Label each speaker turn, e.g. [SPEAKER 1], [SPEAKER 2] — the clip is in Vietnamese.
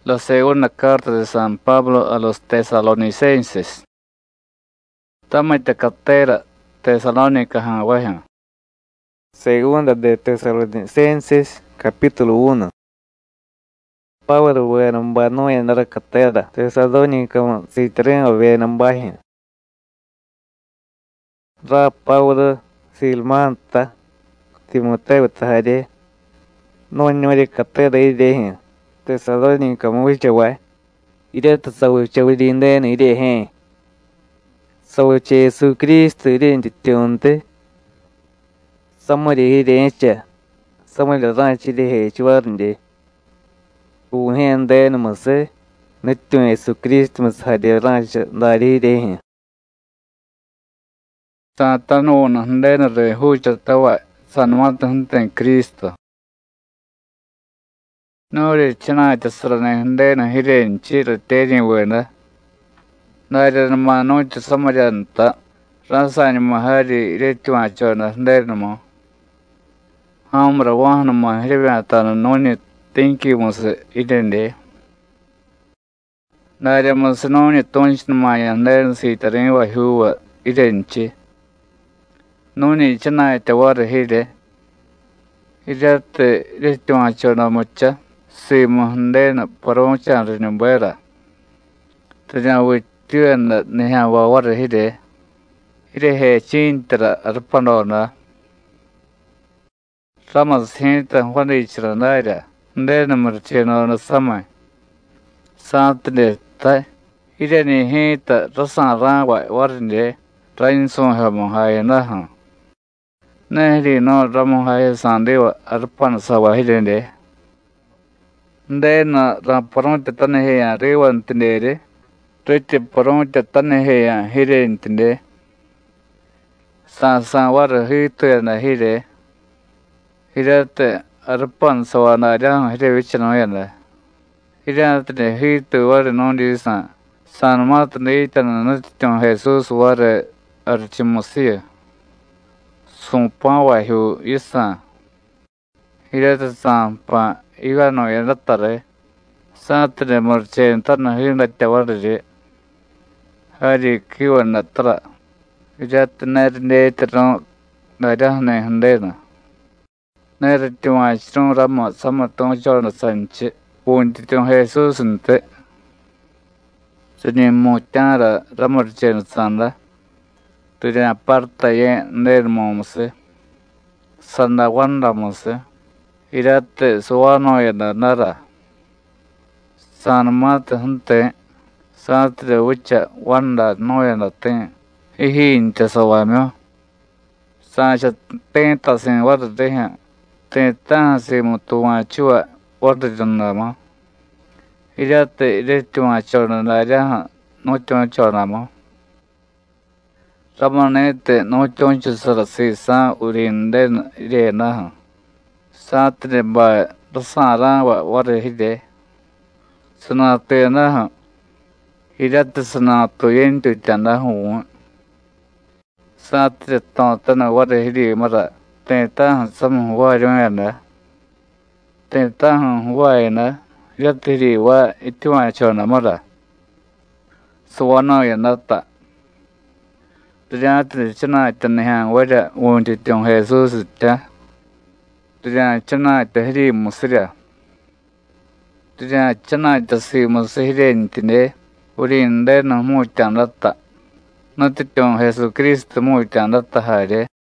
[SPEAKER 1] La segunda carta de San Pablo a los tesalonicenses. Tamaita cartera Tesalónica Hanwahan.
[SPEAKER 2] Segunda de Tesalonicenses, capítulo 1. Pablo bueno bano en la cartera Tesalónica si tren o bien bajen. Ra Pablo Silmanta Timoteo Tahare. No de cartera y dejen. Tesalónica muy chaval. Y de Tesalónica y dejen. Sobre Jesucristo y de Tionte. Somebody hecha. Somebody ranch de hechuarde. Un hen de no sé. Netun Jesucristo mas hade ranch dari de.
[SPEAKER 1] Satano nandena de hucha tawa San Martin en Cristo. No de chana tasrane handena hiren chira teni wena. Naira nama noche samayanta. Rasa ni mahari retu achona handena mo. Hamra wahna ma hirevata noni tinki mose idende. Naira masanoni tonchna ma yandena sitarenwa huwa idenchi. Noni chana tawara hide. Hidate retu achona mocha. Si mohandena paroncha rinubera. Tanya wituena neha wawara hide. Hide he chintra arpanona. Ramas hinta hwanichra naira. Ndena marcheno na samay. Santne tai. Hide ni hinta rasan rangwa warinde. Rainson hamonhaya naha. Nehri no ramonhaya sandewa arpan sawa hidende. Ndena ramparonte taneheya rewantindere. Rete paronte taneheya hirentinde. San wara hito na hire. Hirate arpan sawa na rang hire vichano yana. Hirate hito wara nondi San Martin itana natiton Jesus wara archimosia. Sumpa hu isa. Hirate sampa igano yanatare. Santre morchen tana hirate warre. Hari kiwa natra. Hirate nere tron narahne handena. Nere tiwa chron rama samaton chorna sanche. Puntiton Jesus nte. Sini muchara ramorchen sanda. Turi aparta ye nere momse. Sanda wanda mose. Hirate suwano yana nara. San Martin hante. Santre ucha wanda noyana ten. Ihin te sawamyo. Sancha tenta sin wada deha. Tenta si mutuwa chua wada jannama. Hirate iretuwa chorna naraha nochon chornama. Ramanete nochon chusara si san urinden irenaha. Santre ba rasan rangwa wada hide. Sanate naha. Hirate sanato yentu chanda huwa. Satre tana wada hidi mara. Tenta sam huwa yunga. Tenta huwa yana. Hirate hidi wa itiwa chona mara. Suwano yanata. Tujante chana tanahan wada wunti tiong Jesus ta. Tujante chana tahiri musira. Tujante chana tasi musire nitine. Urin dena muchan rata. Natitong Jesucristo muchan rata hare.